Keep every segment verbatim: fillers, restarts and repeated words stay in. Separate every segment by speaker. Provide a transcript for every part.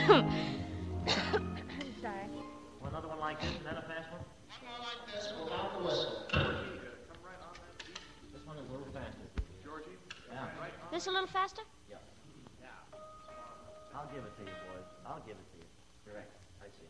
Speaker 1: Sorry.
Speaker 2: Well, another one like this, and then a fast one?
Speaker 3: One more like this without the whistle.
Speaker 2: This one is a little faster.
Speaker 4: Georgie?
Speaker 2: Yeah.
Speaker 1: This a little faster?
Speaker 2: Yeah. I'll give it to you, boys. I'll give it to you. Direct. I see.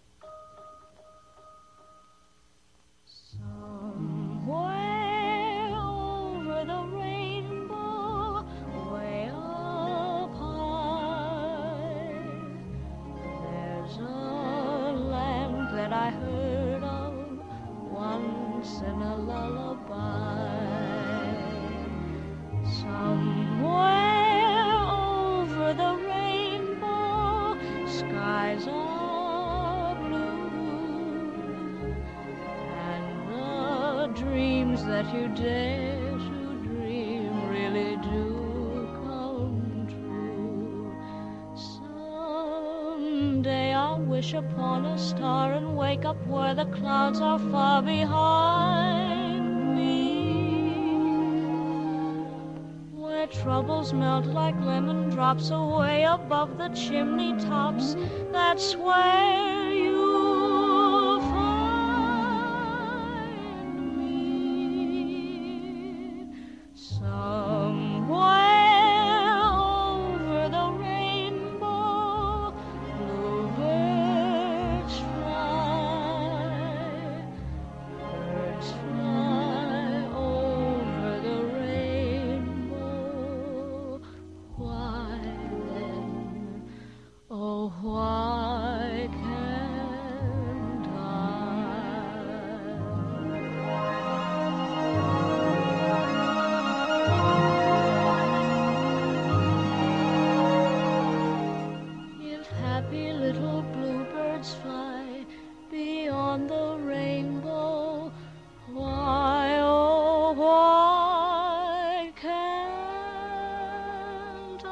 Speaker 1: Somewhere over the rainbow, way up high, there's a land that I heard of once in a lullaby. Somewhere over the rainbow, skies are blue, and the dreams that you dare to dream really do come true. Someday I'll wish upon a star and wake up where the clouds are far behind me, where troubles melt like lemon drops away above the chimney tops. That's where you'll find me. Somewhere over the rainbow, bluebirds fly, birds fly over the rainbow. Why then, oh why can't I? If happy little bluebirds fly beyond the rainbow, why, oh why can't I?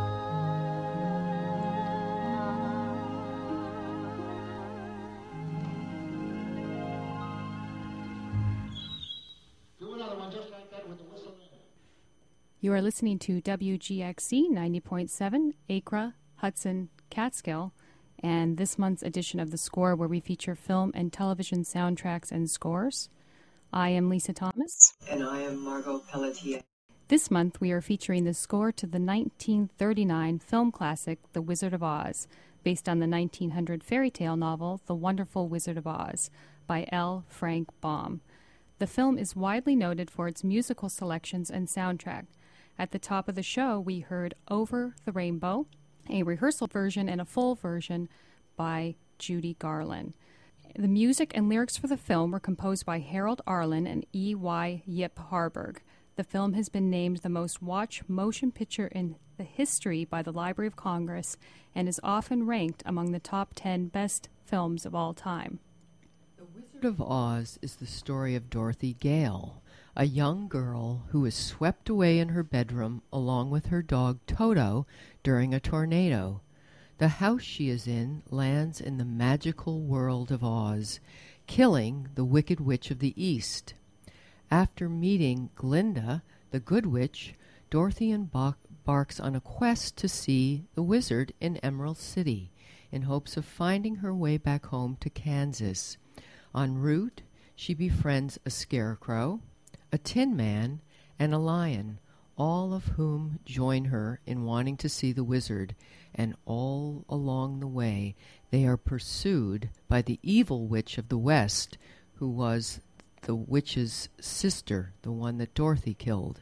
Speaker 3: Do another one just like that with the whistle in it.
Speaker 5: You are listening to W G X C ninety point seven, Acra, Hudson, Catskill, and this month's edition of The Score, where we feature film and television soundtracks and scores. I am Lisa Thomas.
Speaker 6: And I am Margot Pelletier.
Speaker 5: This month we are featuring the score to the nineteen thirty-nine film classic The Wizard of Oz, based on the nineteen hundred fairy tale novel The Wonderful Wizard of Oz by L. Frank Baum. The film is widely noted for its musical selections and soundtrack. At the top of the show, we heard Over the Rainbow, a rehearsal version and a full version by Judy Garland. The music and lyrics for the film were composed by Harold Arlen and E Y Yip Harburg. The film has been named the most watched motion picture in the history by the Library of Congress and is often ranked among the top ten best films of all time.
Speaker 6: The Wizard of Oz is the story of Dorothy Gale, a young girl who is swept away in her bedroom along with her dog Toto during a tornado. The house she is in lands in the magical world of Oz, killing the Wicked Witch of the East. After meeting Glinda, the Good Witch, Dorothy embarks on a quest to see the wizard in Emerald City in hopes of finding her way back home to Kansas. En route, she befriends a scarecrow, a tin man, and a lion, all of whom join her in wanting to see the wizard, and all along the way they are pursued by the evil witch of the West, who was the witch's sister, the one that Dorothy killed.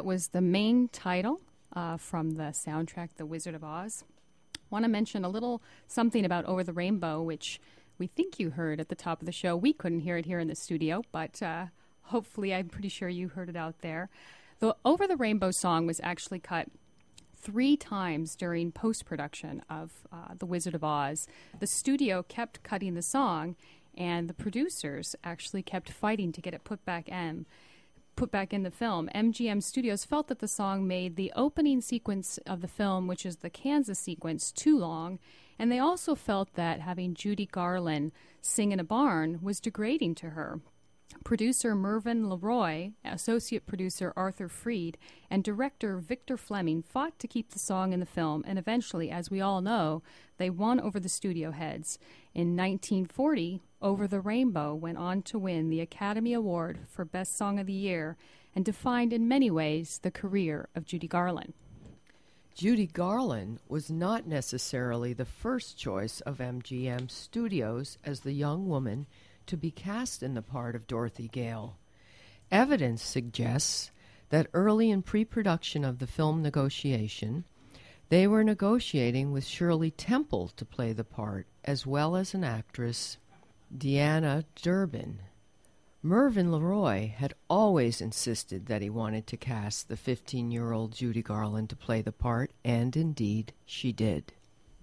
Speaker 5: that was the main title uh, from the soundtrack, The Wizard of Oz. Want to mention a little something about Over the Rainbow, which we think you heard at the top of the show. We couldn't hear it here in the studio, but uh, hopefully I'm pretty sure you heard it out there. The Over the Rainbow song was actually cut three times during post-production of uh, The Wizard of Oz. The studio kept cutting the song, and the producers actually kept fighting to get it put back in. put back in the film. M G M Studios felt that the song made the opening sequence of the film, which is the Kansas sequence, too long, and they also felt that having Judy Garland sing in a barn was degrading to her. Producer Mervyn LeRoy, associate producer Arthur Freed, and director Victor Fleming fought to keep the song in the film, and eventually, as we all know, they won over the studio heads. In nineteen forty, Over the Rainbow went on to win the Academy Award for Best Song of the Year and defined in many ways the career of Judy Garland.
Speaker 6: Judy Garland was not necessarily the first choice of M G M Studios as the young woman to be cast in the part of Dorothy Gale. Evidence suggests that early in pre-production of the film negotiation, they were negotiating with Shirley Temple to play the part, as well as an actress, Deanna Durbin. Mervyn LeRoy had always insisted that he wanted to cast the fifteen-year-old Judy Garland to play the part, and indeed she did.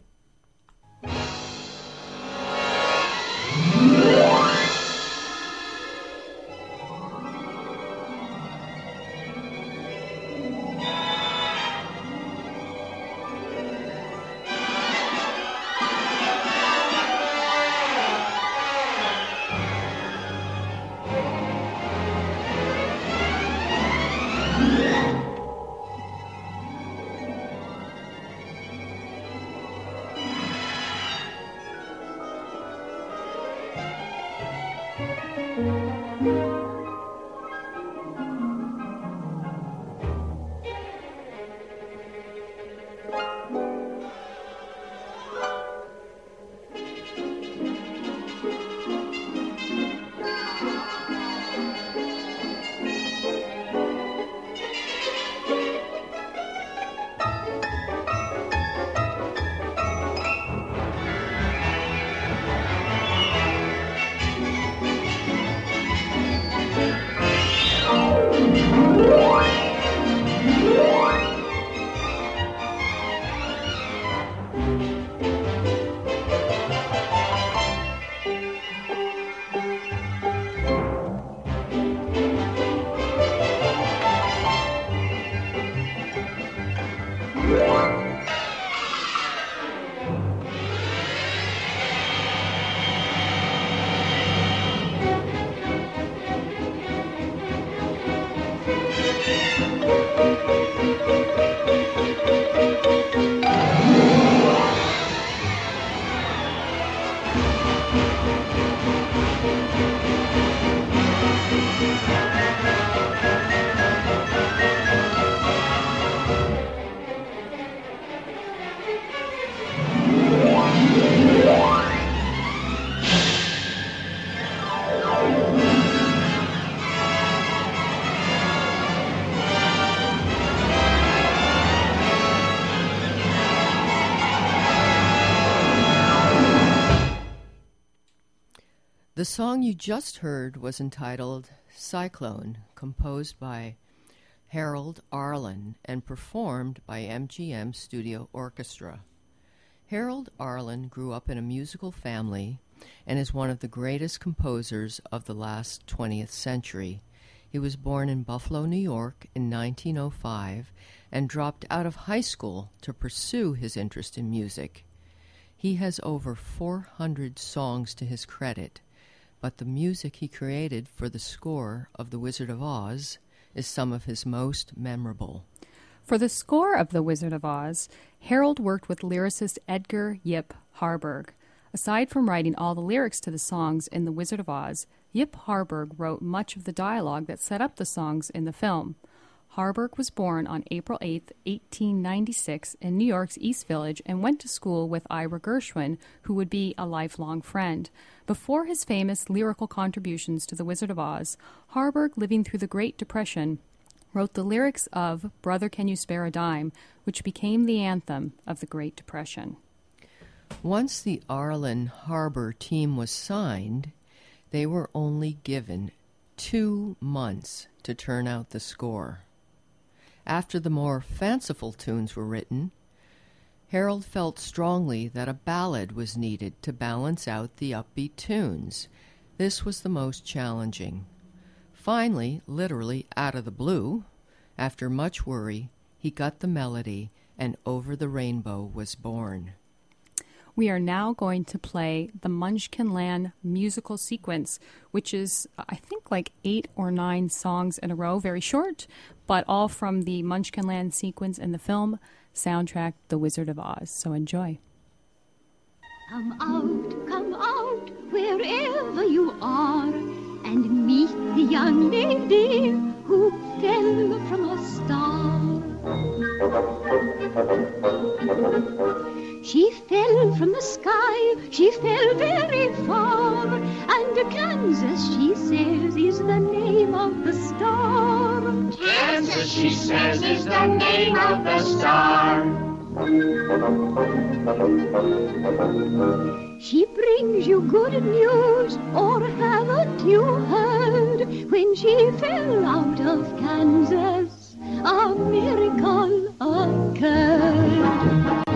Speaker 6: The song you just heard was entitled Cyclone, composed by Harold Arlen and performed by M G M Studio Orchestra. Harold Arlen grew up in a musical family and is one of the greatest composers of the last twentieth century. He was born in Buffalo, New York in nineteen oh five and dropped out of high school to pursue his interest in music. He has over four hundred songs to his credit, but the music he created for the score of The Wizard of Oz is some of his most memorable.
Speaker 5: For the score of The Wizard of Oz, Harold worked with lyricist Edgar Yip Harburg. Aside from writing all the lyrics to the songs in The Wizard of Oz, Yip Harburg wrote much of the dialogue that set up the songs in the film. Harburg was born on April eighth, eighteen ninety-six, in New York's East Village and went to school with Ira Gershwin, who would be a lifelong friend. Before his famous lyrical contributions to The Wizard of Oz, Harburg, living through the Great Depression, wrote the lyrics of Brother, Can You Spare a Dime, which became the anthem of the Great Depression.
Speaker 6: Once the Arlen Harbor team was signed, they were only given two months to turn out the score. After the more fanciful tunes were written, Harold felt strongly that a ballad was needed to balance out the upbeat tunes. This was the most challenging. Finally, literally out of the blue, after much worry, he got the melody, and Over the Rainbow was born.
Speaker 5: We are now going to play the Munchkinland musical sequence, which is, I think, like eight or nine songs in a row, very short, but all from the Munchkinland sequence in the film soundtrack, The Wizard of Oz. So enjoy.
Speaker 4: Come out, come out, wherever you are, and meet the young lady who fell from a star. She fell from the sky, she fell very far, and Kansas, she says, is the name of the star.
Speaker 7: Kansas, she says, is the name of the star.
Speaker 4: She brings you good news, or haven't you heard? When she fell out of Kansas, a miracle occurred.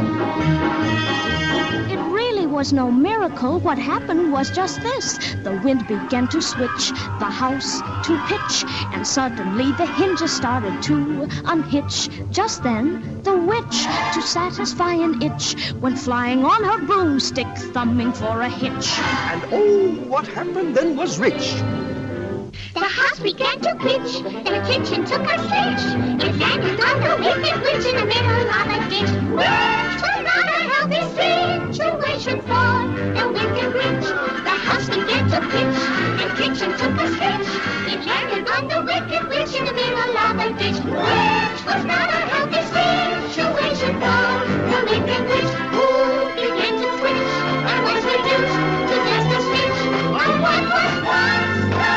Speaker 1: It really was no miracle. What happened was just this. The wind began to switch, the house to pitch, and suddenly the hinges started to unhitch. Just then, the witch, to satisfy an itch, went flying on her broomstick, thumbing for a hitch.
Speaker 8: And oh, what happened then was rich.
Speaker 7: The house began to pitch, the kitchen took a switch. It landed on the wicked witch in the middle of a ditch. Which was not a healthy situation for the wicked witch. The house began to pitch, the kitchen took a switch. It landed on the wicked witch in the middle of a ditch. Which was not a healthy situation for the wicked witch, who began to twitch and was reduced to just a stitch of what was once the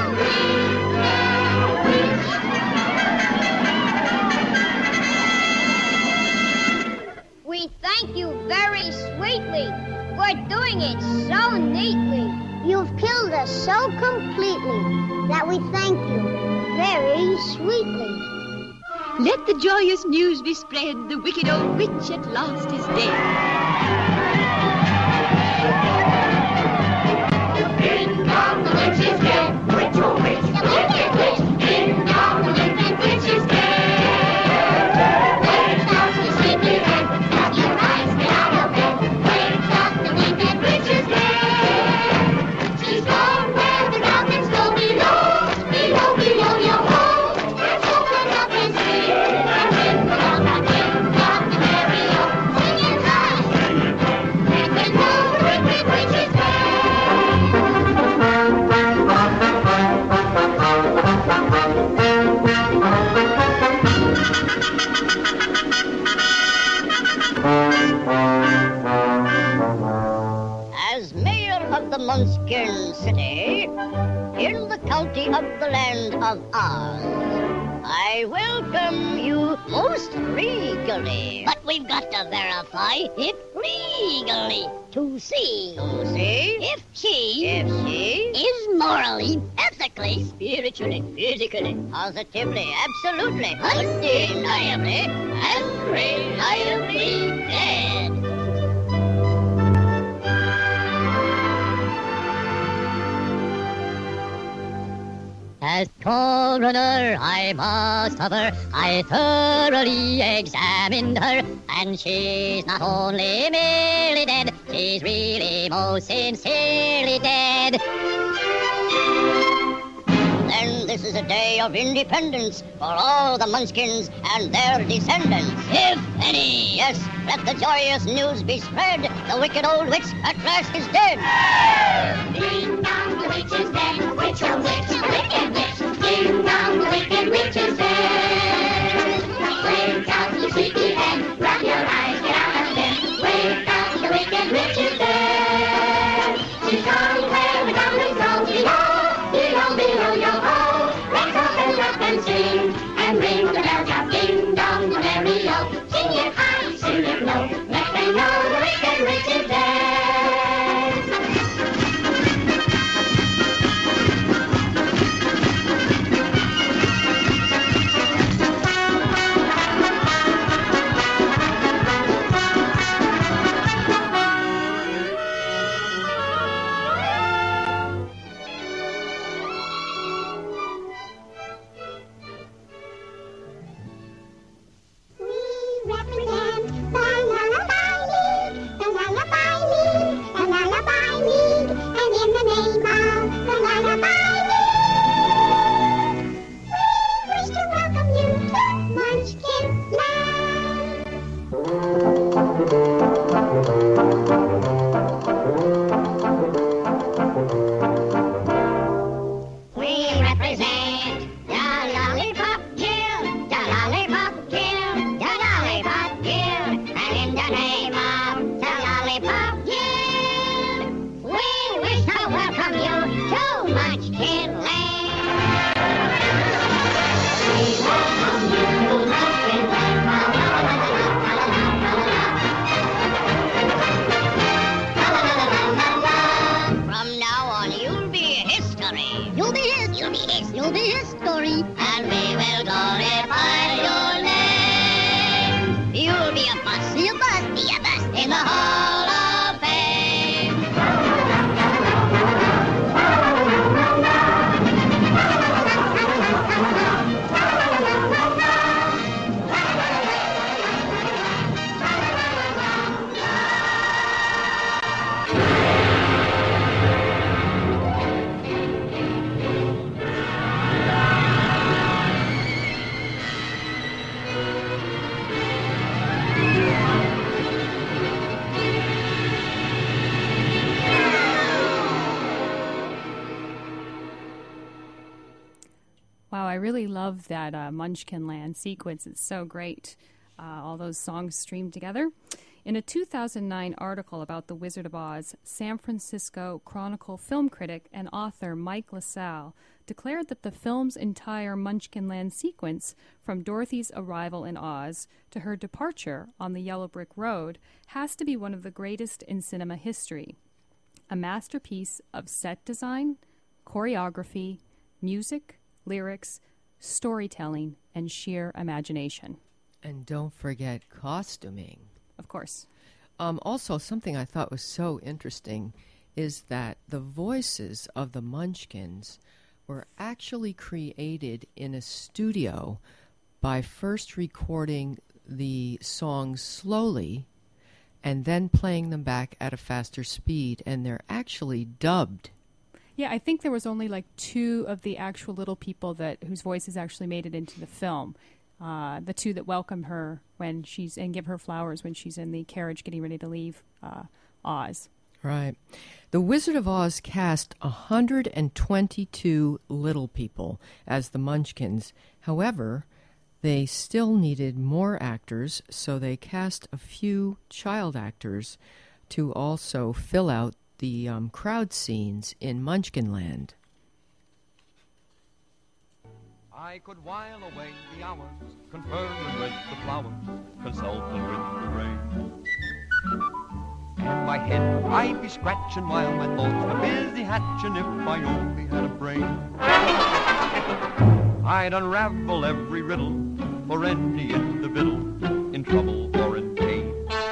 Speaker 9: We thank you very sweetly for doing it so neatly.
Speaker 10: You've killed us so completely that we thank you very sweetly.
Speaker 4: Let the joyous news be spread, the wicked old witch at last is dead.
Speaker 7: Ding dong, the witch is dead. Witch, oh witch, the wicked witch. Ding dong, the wicked witch is dead. Wake up, you sleepy head. Rub your eyes, get out of bed. Wake up, the wicked witch is dead. She's gone where the mountains go below, below, below your home. Let's open up and see. And ring along that ding dong, the merry-o. Sing it high. And we know the wicked witch is dead.
Speaker 10: As mayor of the Munchkin City, in the county of the land of Oz, I welcome you most regally. But we've got to verify if legally to see, to see if she, if she is morally, ethically, spiritually, physically, positively, absolutely, undeniably, and reliably dead. As coroner, I must have her. I thoroughly examined her, and she's not only merely dead, she's really most sincerely dead. Then this is a day of independence for all the Munchkins and their descendants. If any, yes, let the joyous news be spread. The wicked old witch at last is dead.
Speaker 7: Ding dong, the witch is dead. Witch, oh witch, the wicked witch. Ding dong, the wicked witch is dead. Wake up, you sleepy head. Rub your eyes, get out of bed. Wake up, the wicked witch is dead. She's gone where the mountains go below, below, below your home. Let's open up and sing, and you live low. Let them know the wicked witch is dead.
Speaker 5: Wow, I really love that uh, Munchkin Land sequence. It's so great. Uh, all those songs streamed together. In a two thousand nine article about The Wizard of Oz, San Francisco Chronicle film critic and author Mike LaSalle declared that the film's entire Munchkin Land sequence, from Dorothy's arrival in Oz to her departure on the Yellow Brick Road, has to be one of the greatest in cinema history. A masterpiece of set design, choreography, music, lyrics, storytelling, and sheer imagination.
Speaker 6: And don't forget costuming.
Speaker 5: Of course.
Speaker 6: Um, also, something I thought was so interesting is that the voices of the Munchkins were actually created in a studio by first recording the songs slowly and then playing them back at a faster speed, and they're actually dubbed.
Speaker 5: Yeah, I think there was only like two of the actual little people that whose voices actually made it into the film. Uh, the two that welcome her when she's and give her flowers when she's in the carriage getting ready to leave uh, Oz.
Speaker 6: Right. The Wizard of Oz cast one hundred twenty-two little people as the Munchkins. However, they still needed more actors, so they cast a few child actors to also fill out the um, crowd scenes in Munchkin Land.
Speaker 11: I could while away the hours, conferring with the flowers, consulting with the rain. And my head I'd be scratching while my thoughts were busy hatching if I only had a brain. I'd unravel every riddle for any individual in trouble or in pain.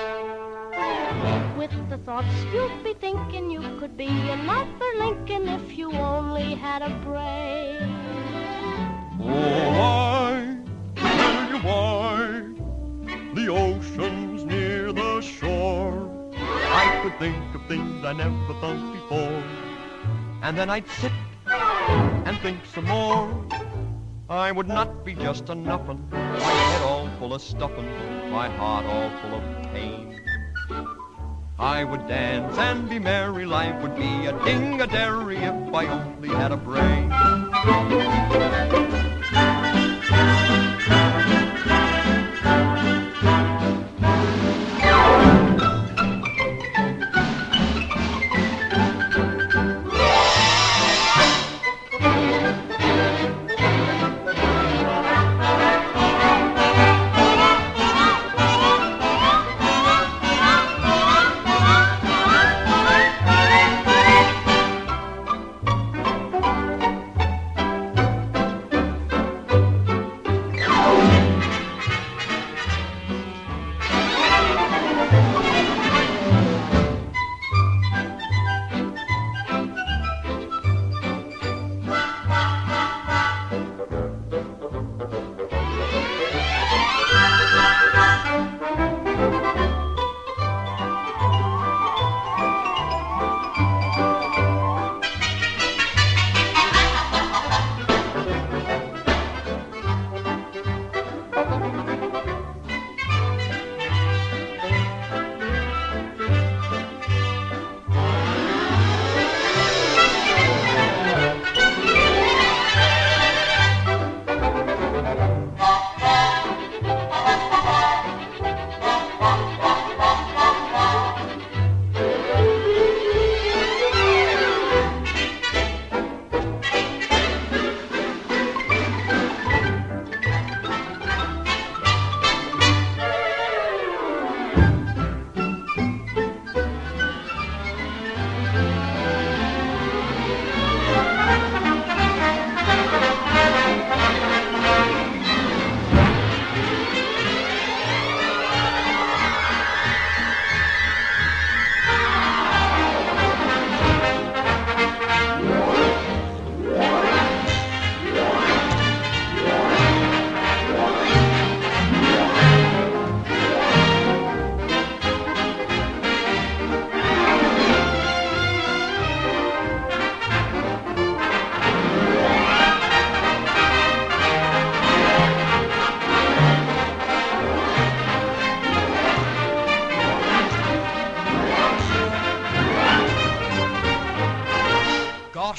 Speaker 12: With the thoughts you'd be thinking you could be another Lincoln if you only had a brain.
Speaker 11: Oh, I tell you why the ocean's near the shore. I could think of things I never thought before, and then I'd sit and think some more. I would not be just a nuffin', my head all full of stuffin', my heart all full of pain. I would dance and be merry, life would be a ding-a-dairy if I only had a brain.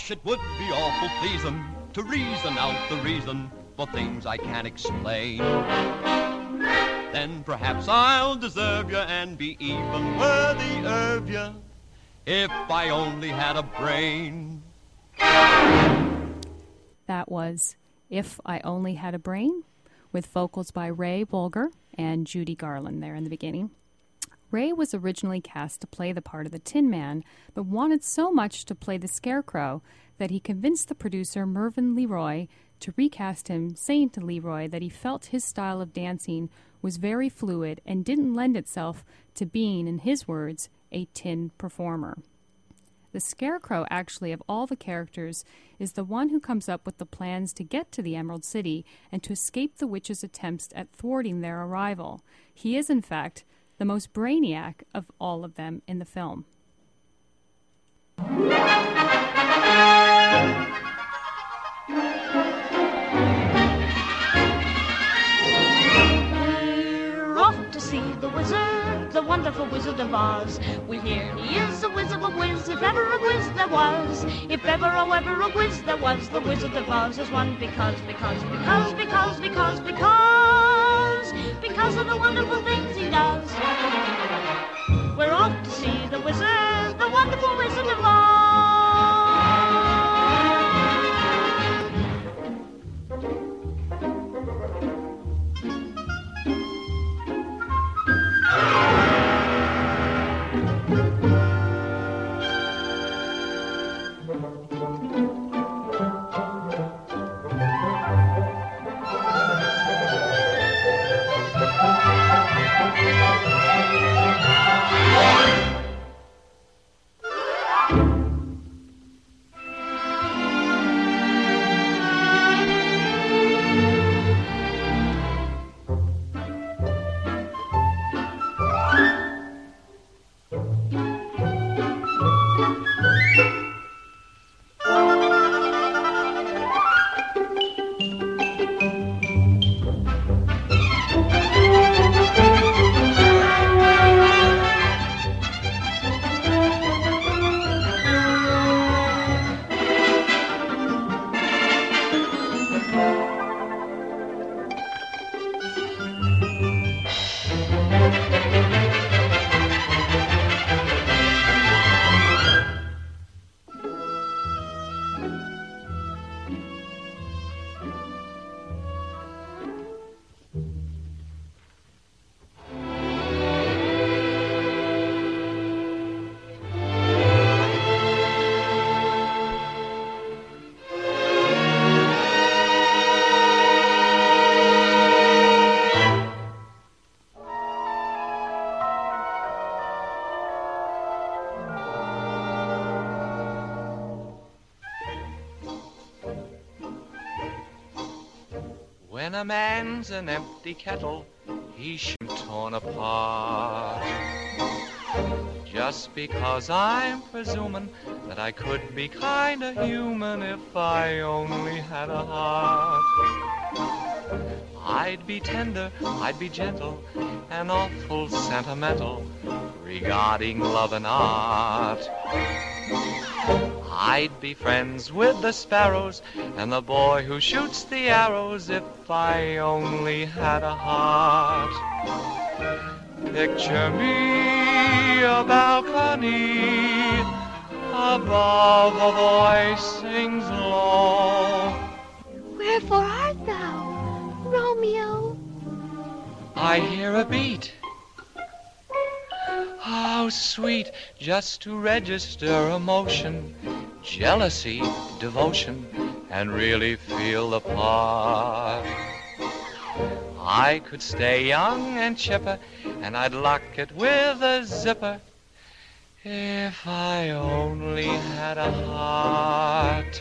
Speaker 11: Gosh, it would be awful pleasing to reason out the reason for things I can't explain. Then perhaps I'll deserve you and be even worthy of you if I only had a brain.
Speaker 5: That was If I Only Had a Brain, with vocals by Ray Bolger and Judy Garland there in the beginning. Ray was originally cast to play the part of the Tin Man, but wanted so much to play the Scarecrow that he convinced the producer Mervyn Leroy to recast him, saying to Leroy that he felt his style of dancing was very fluid and didn't lend itself to being, in his words, a tin performer. The Scarecrow, actually, of all the characters, is the one who comes up with the plans to get to the Emerald City and to escape the witches' attempts at thwarting their arrival. He is, in fact, the most brainiac of all of them in the film.
Speaker 12: We're off to see the wizard, the wonderful Wizard of Oz. We hear he is a whiz of a whiz, if ever a whiz there was. If ever, oh, ever a whiz there was, the Wizard of Oz is one because, because, because, because, because, because, because of the wonderful things he does. We're off to see the wizard, the wonderful Wizard of Oz.
Speaker 13: When a man's an empty kettle, he should be torn apart. Just because I'm presuming that I could be kinda human if I only had a heart. I'd be tender, I'd be gentle, and awful sentimental regarding love and art. I'd be friends with the sparrows and the boy who shoots the arrows if I only had a heart. Picture me a balcony, above a voice sings low.
Speaker 4: Wherefore art thou, Romeo?
Speaker 13: I hear a beat. How sweet just to register emotion, jealousy, devotion, and really feel the part. I could stay young and chipper, and I'd lock it with a zipper if I only had a heart.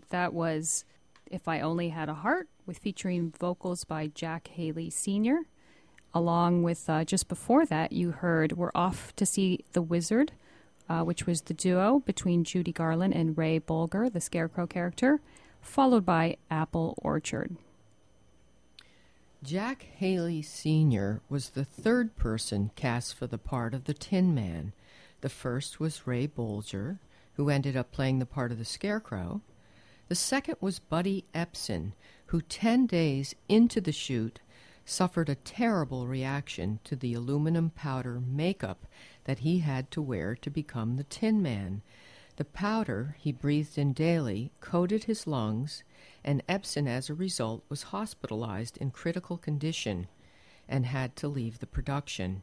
Speaker 5: That was If I Only Had a Heart, with featuring vocals by Jack Haley Senior Along with, uh, just before that, you heard We're Off to See the Wizard, uh, which was the duo between Judy Garland and Ray Bolger, the Scarecrow character, followed by Apple Orchard.
Speaker 6: Jack Haley Senior was the third person cast for the part of the Tin Man. The first was Ray Bolger, who ended up playing the part of the Scarecrow. The second was Buddy Epson, who ten days into the shoot suffered a terrible reaction to the aluminum powder makeup that he had to wear to become the Tin Man. The powder he breathed in daily coated his lungs, and Epson, as a result, was hospitalized in critical condition and had to leave the production.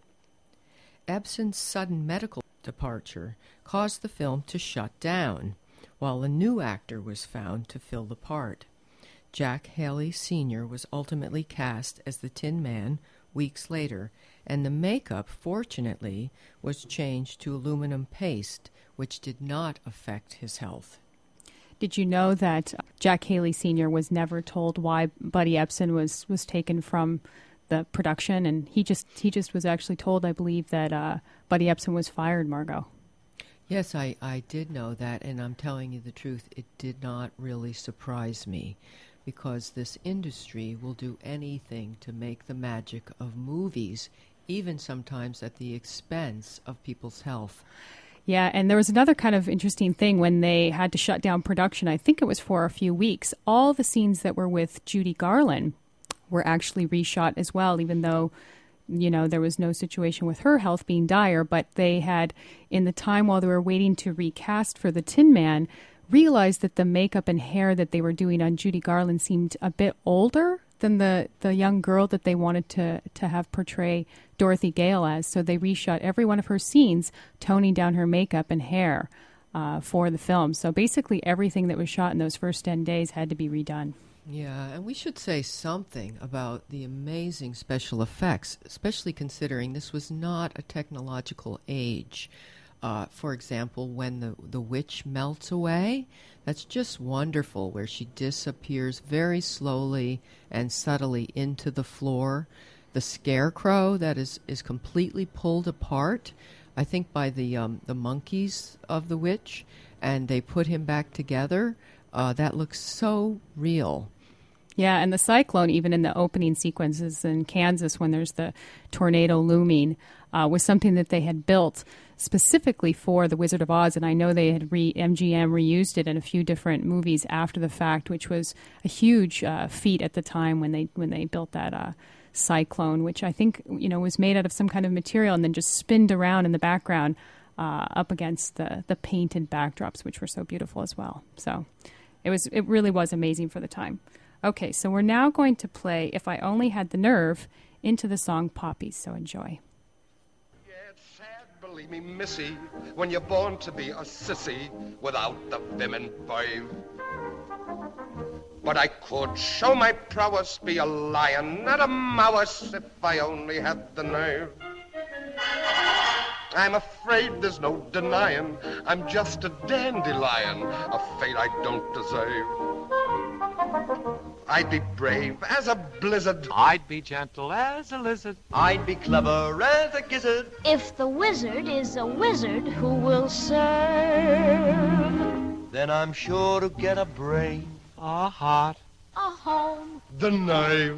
Speaker 6: Epson's sudden medical departure caused the film to shut down, while a new actor was found to fill the part. Jack Haley Senior was ultimately cast as the Tin Man weeks later, and the makeup, fortunately, was changed to aluminum paste, which did not affect his health.
Speaker 5: Did you know that Jack Haley Senior was never told why Buddy Epson was, was taken from the production, and he just he just was actually told, I believe, that uh, Buddy Epson was fired, Margot?
Speaker 6: Yes, I, I did know that, and I'm telling you the truth, it did not really surprise me, because this industry will do anything to make the magic of movies, even sometimes at the expense of people's health.
Speaker 5: Yeah, and there was another kind of interesting thing when they had to shut down production. I think it was for a few weeks. All the scenes that were with Judy Garland were actually reshot as well, even though, you know, there was no situation with her health being dire. But they had, in the time while they were waiting to recast for the Tin Man, realized that the makeup and hair that they were doing on Judy Garland seemed a bit older than the, the young girl that they wanted to, to have portray Dorothy Gale as. So they reshot every one of her scenes, toning down her makeup and hair uh, for the film. So basically everything that was shot in those first ten days had to be redone.
Speaker 6: Yeah, and we should say something about the amazing special effects, especially considering this was not a technological age. Uh, for example, when the, the witch melts away, that's just wonderful, where she disappears very slowly and subtly into the floor. The scarecrow that is, is completely pulled apart, I think, by the um, the monkeys of the witch, and they put him back together. Uh, that looks so real.
Speaker 5: Yeah, and the cyclone, even in the opening sequences in Kansas when there's the tornado looming, uh, was something that they had built specifically for The Wizard of Oz, and I know they had re- M G M reused it in a few different movies after the fact, which was a huge uh, feat at the time when they when they built that uh, cyclone, which I think, you know, was made out of some kind of material and then just spinned around in the background uh, up against the the painted backdrops, which were so beautiful as well. So it was it really was amazing for the time. Okay, so we're now going to play If I Only Had the Nerve into the song Poppies, so enjoy.
Speaker 14: Believe me, missy, when you're born to be a sissy without the vim and five. But I could show my prowess, be a lion, not a mouse, if I only had the nerve. I'm afraid there's no denying, I'm just a dandelion, a fate I don't deserve. I'd be brave as a blizzard.
Speaker 13: I'd be gentle as a lizard.
Speaker 2: I'd be clever as a gizzard.
Speaker 1: If the wizard is a wizard who will serve,
Speaker 2: then I'm sure to get a brain,
Speaker 13: a heart,
Speaker 1: a home,
Speaker 14: the knife.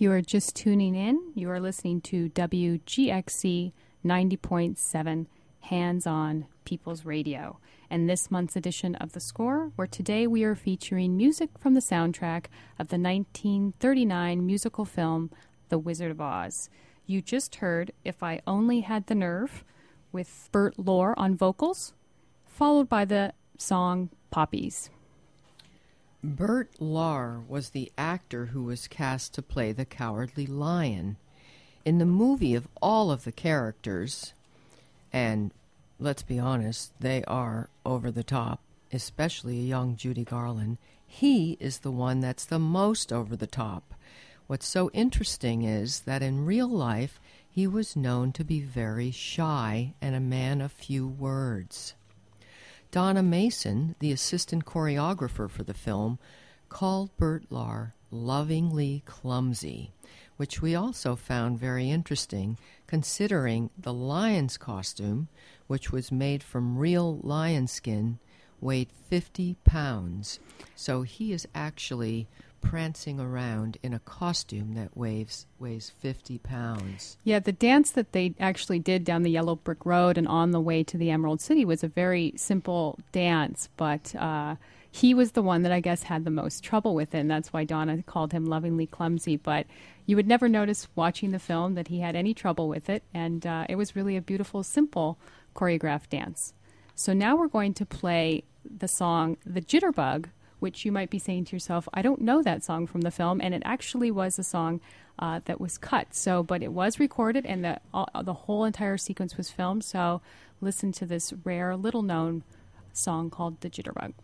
Speaker 5: you are just tuning in, you are listening to W G X C ninety point seven Hands On People's Radio, and this month's edition of The Score, where today we are featuring music from the soundtrack of the nineteen thirty-nine musical film The Wizard of Oz. You just heard If I Only Had the Nerve with Bert Lohr on vocals, followed by the song Poppies.
Speaker 6: Bert Lohr was the actor who was cast to play the Cowardly Lion. In the movie, of all of the characters, and let's be honest, they are over the top, especially a young Judy Garland, he is the one that's the most over the top. What's so interesting is that in real life, he was known to be very shy and a man of few words. Donna Mason, the assistant choreographer for the film, called Bert Lohr lovingly clumsy, which we also found very interesting, considering the lion's costume, which was made from real lion skin, weighed fifty pounds. So he is actually prancing around in a costume that weighs weighs fifty pounds.
Speaker 5: Yeah, the dance that they actually did down the Yellow Brick Road and on the way to the Emerald City was a very simple dance, but uh, he was the one that I guess had the most trouble with it, and that's why Donna called him lovingly clumsy. But you would never notice watching the film that he had any trouble with it, and uh, it was really a beautiful, simple choreographed dance. So now we're going to play the song The Jitterbug, which you might be saying to yourself, I don't know that song from the film, and it actually was a song uh, that was cut. So, but it was recorded, and the all, the whole entire sequence was filmed. So, listen to this rare, little-known song called "The Jitterbug."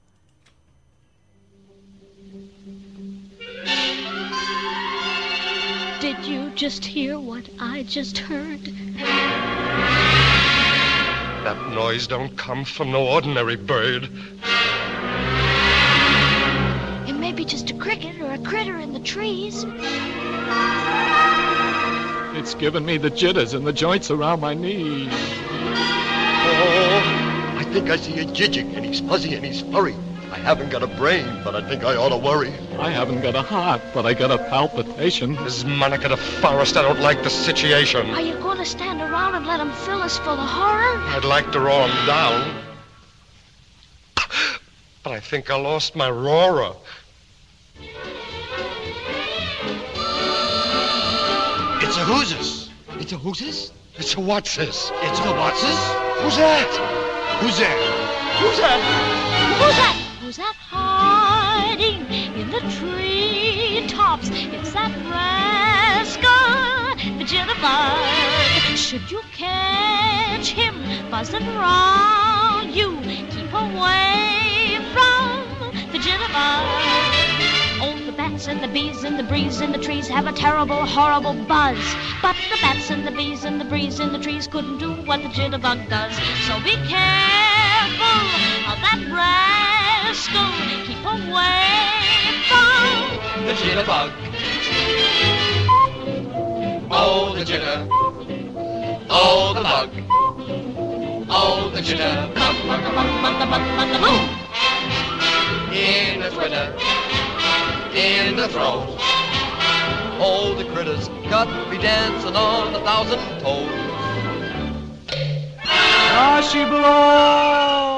Speaker 1: Did you just hear what I just heard?
Speaker 14: That noise don't come from no ordinary bird.
Speaker 1: Maybe just a cricket or a critter in the trees.
Speaker 15: It's given me the jitters and the joints around my knees.
Speaker 14: Oh, I think I see a jijig, and he's fuzzy and he's furry. I haven't got a brain, but I think I ought to worry.
Speaker 15: I haven't got a heart, but I got a palpitation.
Speaker 14: This Monica the Forest, I don't like the situation.
Speaker 1: Are you going to stand around and let them fill us full of horror?
Speaker 14: I'd like to roar them down. But I think I lost my roarer.
Speaker 2: It's a who's-this. It's a who's-this?
Speaker 14: It's a what's-this.
Speaker 2: It's a what's-this?
Speaker 14: Who's that?
Speaker 2: Who's that?
Speaker 14: Who's that?
Speaker 1: Who's that? Who's that hiding in the treetops? It's that rascal, the jitterbug. Should you catch him buzzing round you, keep away from the jitterbug. Oh, the bats and the bees and the breeze in the trees have a terrible, horrible buzz. But the bats and the bees and the breeze in the trees couldn't do what the jitterbug does. So be careful of that rascal. Keep away from
Speaker 2: the jitterbug. Oh, the jitter. Oh, the bug. Oh, the jitter. Bug, bug, bug, bug, bug, bug, bug. In the twitter. In the throat.
Speaker 13: Oh, the critters got me dancing on a thousand toes.
Speaker 15: Ah, she blows!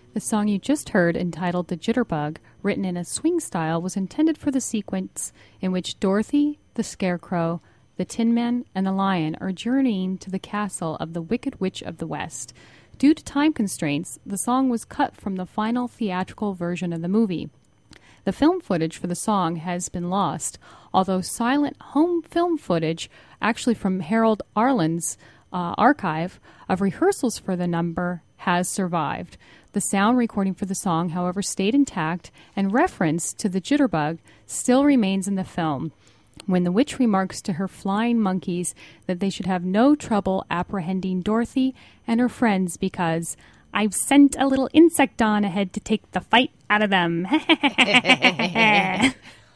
Speaker 5: The song you just heard, entitled The Jitterbug, written in a swing style, was intended for the sequence in which Dorothy, the Scarecrow, the Tin Man, and the Lion are journeying to the castle of the Wicked Witch of the West. Due to time constraints, the song was cut from the final theatrical version of the movie. The film footage for the song has been lost, although silent home film footage, actually from Harold Arlen's uh, archive of rehearsals for the number, has survived. The sound recording for the song, however, stayed intact, and reference to the jitterbug still remains in the film, when the witch remarks to her flying monkeys that they should have no trouble apprehending Dorothy and her friends because I've sent a little insect on ahead to take the fight out of them. Had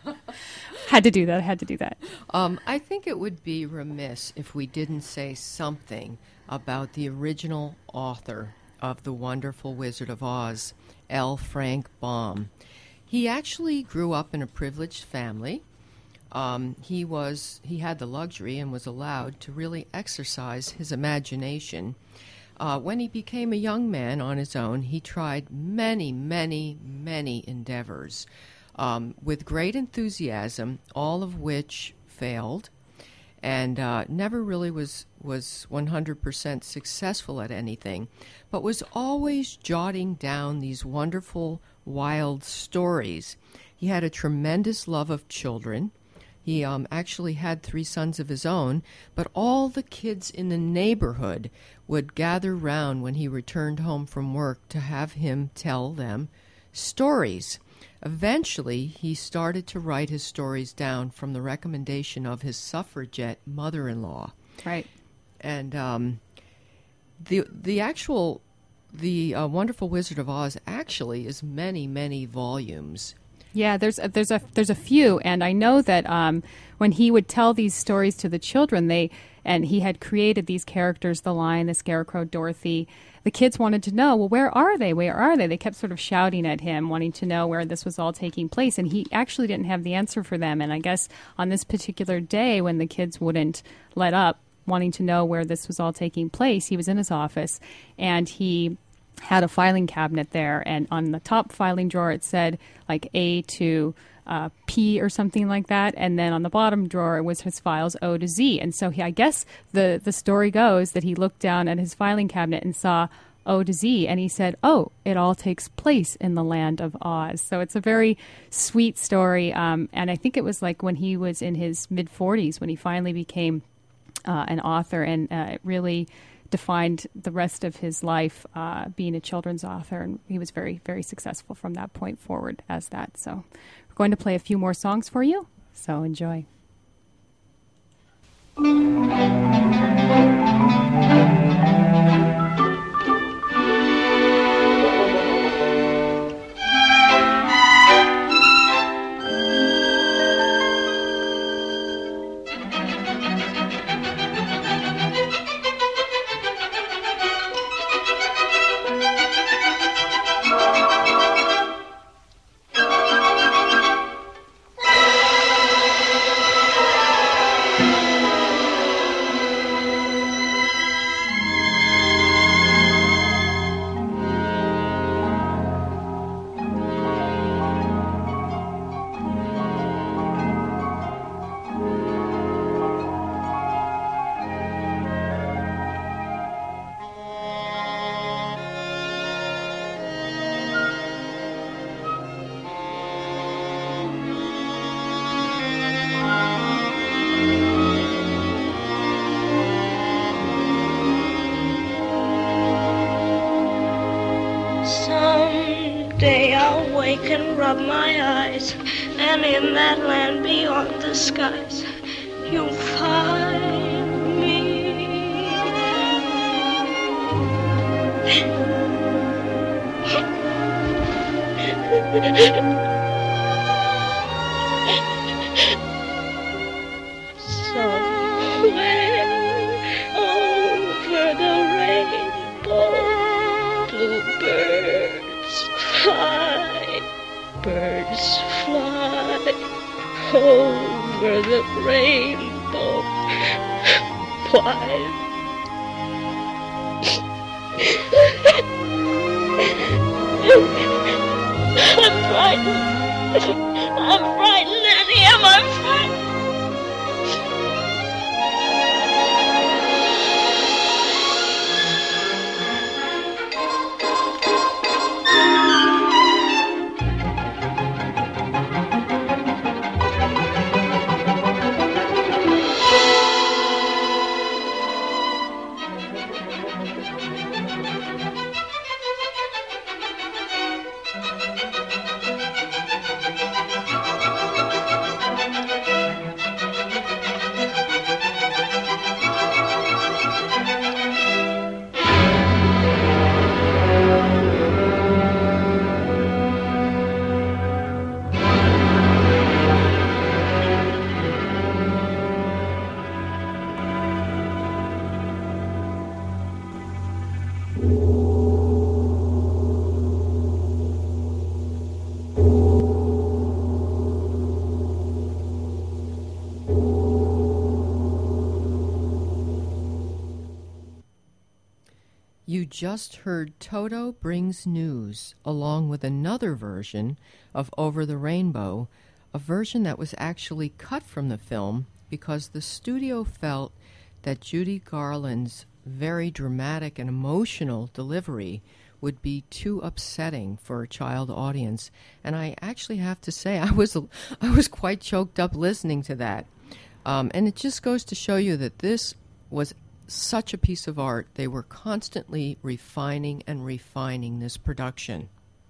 Speaker 5: to do that. I had to do that.
Speaker 6: Um, I think it would be remiss if we didn't say something about the original author of The Wonderful Wizard of Oz, L. Frank Baum. He actually grew up in a privileged family. Um, he was he had the luxury and was allowed to really exercise his imagination. Uh, when he became a young man on his own, he tried many, many, many endeavors um, with great enthusiasm, all of which failed, and uh, never really was, was one hundred percent successful at anything, but was always jotting down these wonderful, wild stories. He had a tremendous love of children. He um, actually had three sons of his own, but all the kids in the neighborhood would gather round when he returned home from work to have him tell them stories. Eventually, he started to write his stories down from the recommendation of his suffragette mother-in-law.
Speaker 5: Right.
Speaker 6: And um, the the actual, the uh, Wonderful Wizard of Oz actually is many, many volumes.
Speaker 5: Yeah, there's a, there's a there's a few, and I know that um, when he would tell these stories to the children, they and he had created these characters, the Lion, the Scarecrow, Dorothy. The kids wanted to know, well, where are they? Where are they? They kept sort of shouting at him, wanting to know where this was all taking place, and he actually didn't have the answer for them. And I guess on this particular day, when the kids wouldn't let up, wanting to know where this was all taking place, he was in his office, and he had a filing cabinet there, and on the top filing drawer it said like A to uh, P or something like that, and then on the bottom drawer was his files O to Z. And so he, I guess the the story goes that he looked down at his filing cabinet and saw O to Z, and he said, oh, it all takes place in the land of Oz. So it's a very sweet story, um, and I think it was like when he was in his mid forties when he finally became uh, an author, and uh, it really defined the rest of his life uh, being a children's author, and he was very, very successful from that point forward as that. So we're going to play a few more songs for you, so enjoy.
Speaker 16: Someday I'll wake and rub my eyes, and in that land beyond the skies, you'll find me. Somewhere over the rainbow, bluebirds fly, birds fly over the rainbow. Why? I'm frightened. I'm frightened, Annie. Am I frightened?
Speaker 6: You just heard Toto Brings News, along with another version of Over the Rainbow, a version that was actually cut from the film because the studio felt that Judy Garland's very dramatic and emotional delivery would be too upsetting for a child audience. And I actually have to say, I was I was quite choked up listening to that. Um, and it just goes to show you that this was such a piece of art. They were constantly refining and refining this production.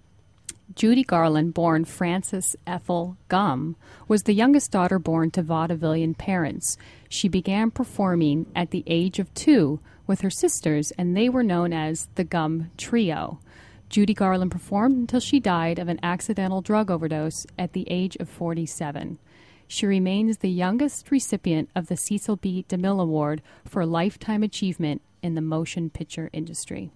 Speaker 5: Judy Garland, born Frances Ethel Gumm, was the youngest daughter born to vaudevillian parents. She began performing at the age of two with her sisters, and they were known as the Gumm Trio. Judy Garland performed until she died of an accidental drug overdose at the age of forty-seven. She remains the youngest recipient of the Cecil B. DeMille Award for Lifetime Achievement in the Motion Picture Industry.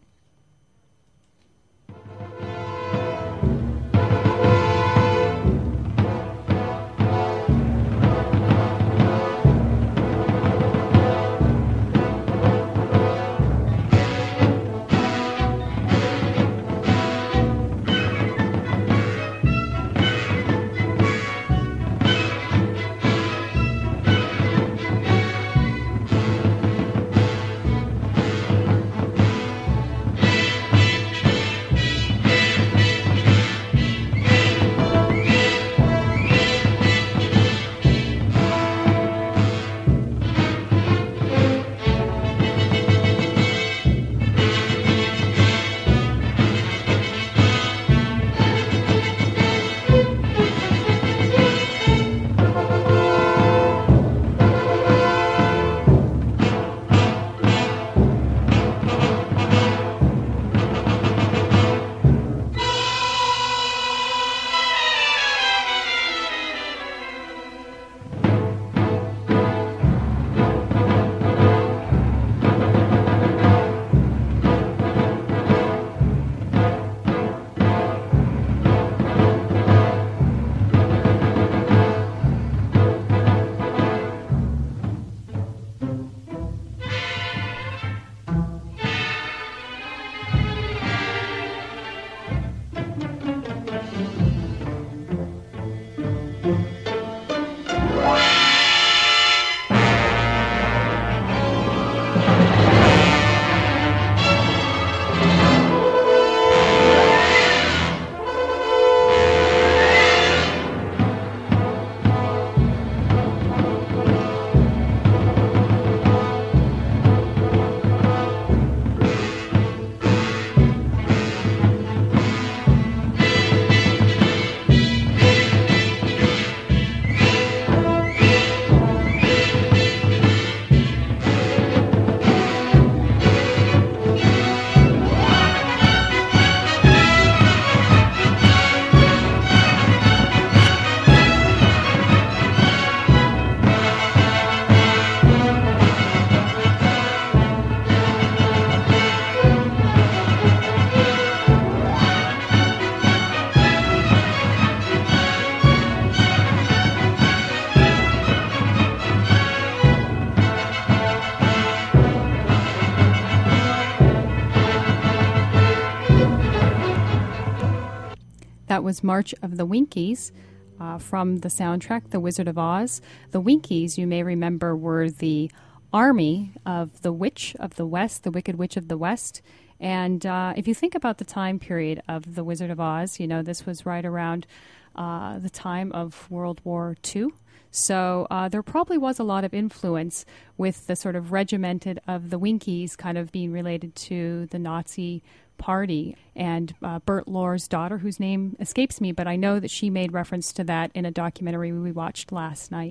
Speaker 5: That was March of the Winkies uh, from the soundtrack, The Wizard of Oz. The Winkies, you may remember, were the army of the Witch of the West, the Wicked Witch of the West. And uh, if you think about the time period of The Wizard of Oz, you know, this was right around uh, the time of World War Two. So uh, there probably was a lot of influence with the sort of regimented of the Winkies kind of being related to the Nazi Party. And uh, Bert Lohr's daughter, whose name escapes me, but I know that she made reference to that in a documentary we watched last night.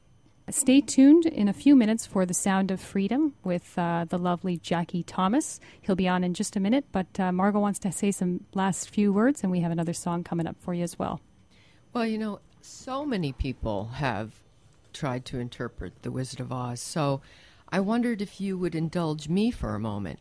Speaker 5: Stay tuned in a few minutes for The Sound of Freedom with uh, the lovely Jackie Thomas. He'll be on in just a minute, but uh, Margot wants to say some last few words, and we have another song coming up for you as well.
Speaker 6: Well, you know, so many people have tried to interpret The Wizard of Oz, so I wondered if you would indulge me for a moment.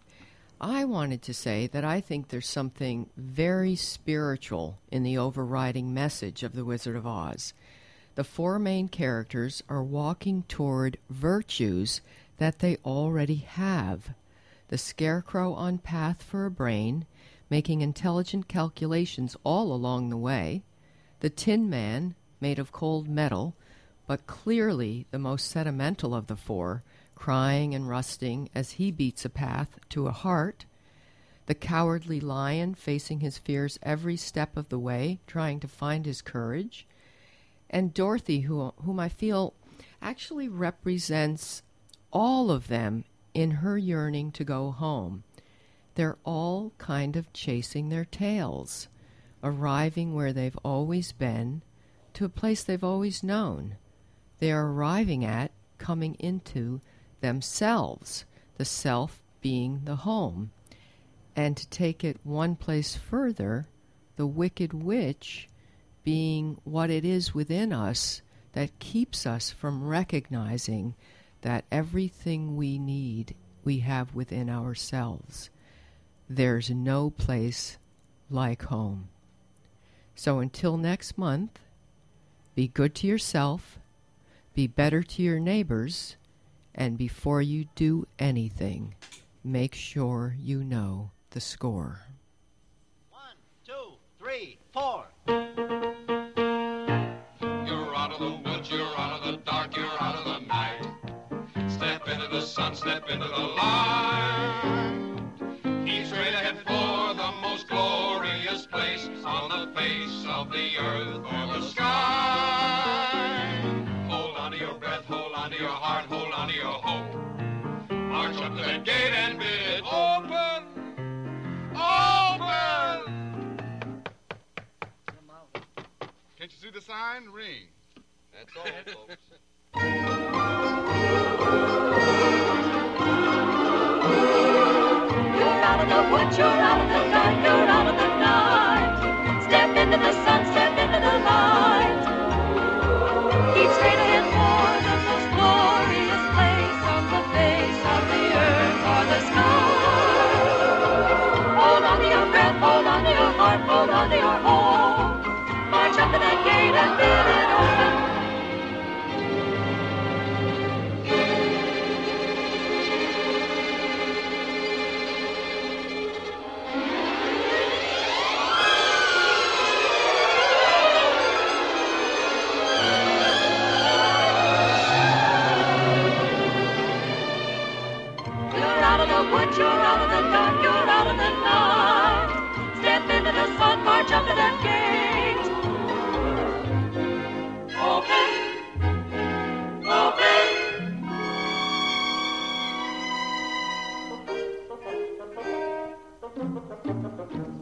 Speaker 6: I wanted to say that I think there's something very spiritual in the overriding message of The Wizard of Oz. The four main characters are walking toward virtues that they already have. The Scarecrow on path for a brain, making intelligent calculations all along the way. The Tin Man, made of cold metal, but clearly the most sentimental of the four, crying and rusting as he beats a path to a heart. The Cowardly Lion, facing his fears every step of the way, trying to find his courage. And Dorothy, who, whom I feel actually represents all of them in her yearning to go home. They're all kind of chasing their tails, arriving where they've always been, to a place they've always known. They are arriving at, coming into themselves, the self being the home. And to take it one place further, the Wicked Witch being what it is within us that keeps us from recognizing that everything we need we have within ourselves. There's no place like home. So until next month, be good to yourself, be better to your neighbors, and before you do anything, make sure you know the score.
Speaker 2: One, two, three, four.
Speaker 17: You're out of the woods, you're out of the dark, you're out of the night. Step into the sun, step into the light. Keep straight ahead for the most glorious place on the face of the earth or the sky. Hold on to your breath, hold on to your heart, hold on to your hope. March up to that gate and bid it open, open.
Speaker 18: Can't you see the sign? Ring.
Speaker 17: That's all, folks.
Speaker 19: You're out of the woods, you're out of the dark, you're out of the night. Step into the sun, step into the light. Keep straight ahead for the most glorious place on the face of the earth or the sky. Hold on to your breath, hold on to your heart, hold on to your home. March up to that gate and bid it open. You're out of the dark, you're out of the night. Step into the sun, march up to that gate. Open, open.